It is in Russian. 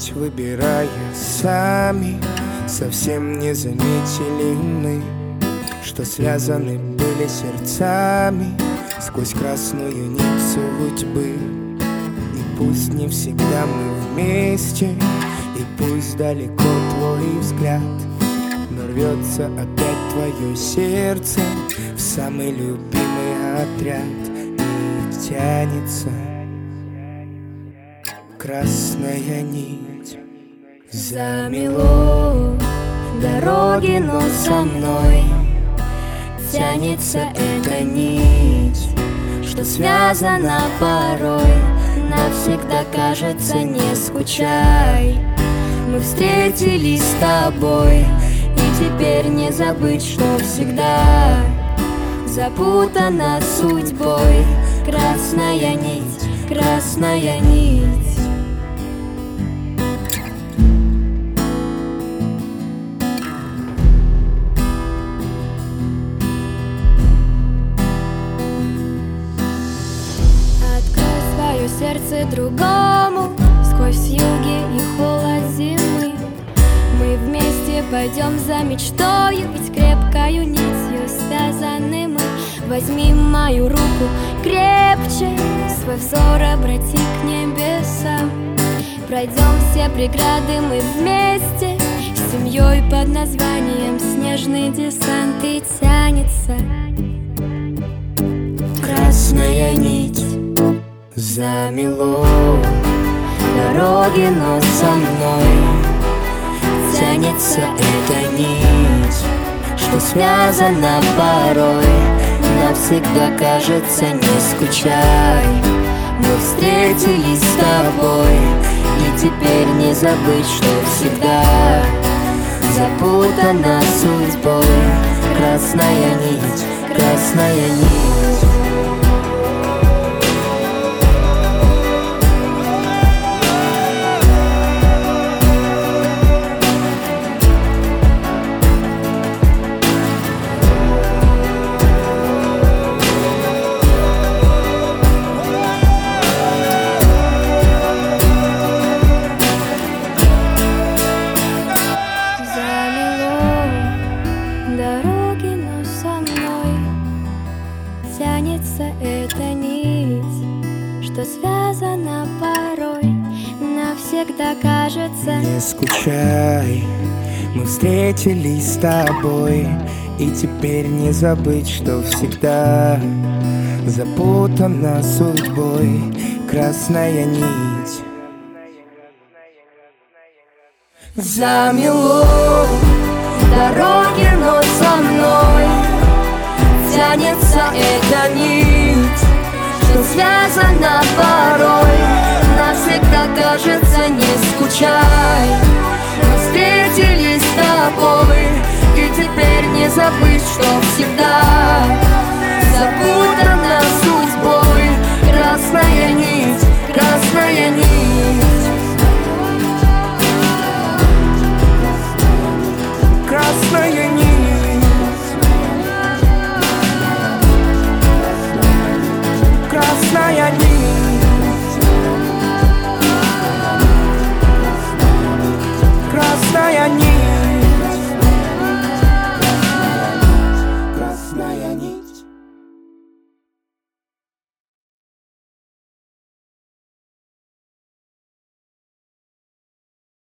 путь выбирая сами, совсем не заметили мы, что связаны были сердцами сквозь красную нить судьбы. И пусть не всегда мы вместе, и пусть далеко твой взгляд, но рвется опять твое сердце в самый любимый отряд. И тянется красная нить. Замело дороги, но со мной тянется эта нить, что связана порой. Навсегда, кажется, не скучай. Мы встретились с тобой, и теперь не забыть, что всегда запутана судьбой. Красная нить, красная нить. Сердце другому сквозь юги и холод зимы. Мы вместе пойдем за мечтою, ведь крепкою нитью связаны мы. Возьми мою руку крепче, свой взор обрати к небесам. Пройдем все преграды мы вместе с семьей под названием «Снежный десант». И тянется красная нить. Замело дороги, но со мной тянется эта нить, что связана порой. Навсегда, кажется, не скучай. Мы встретились с тобой, и теперь не забыть, что всегда запутана судьбой. Красная нить, красная нить. дороги, но со мной тянется эта нить, что связана порой. Навсегда, кажется, не скучай. Мы встретились с тобой, и теперь не забыть, что всегда запутана судьбой. Красная нить. замело дороги, но со мной тянется эта нить, что связана порой. Навсегда, кажется, не скучай. Мы встретились с тобой, и теперь не забыть, что всегда запутана судьбой. Красная нить, красная нить. Красная нить. Красная нить.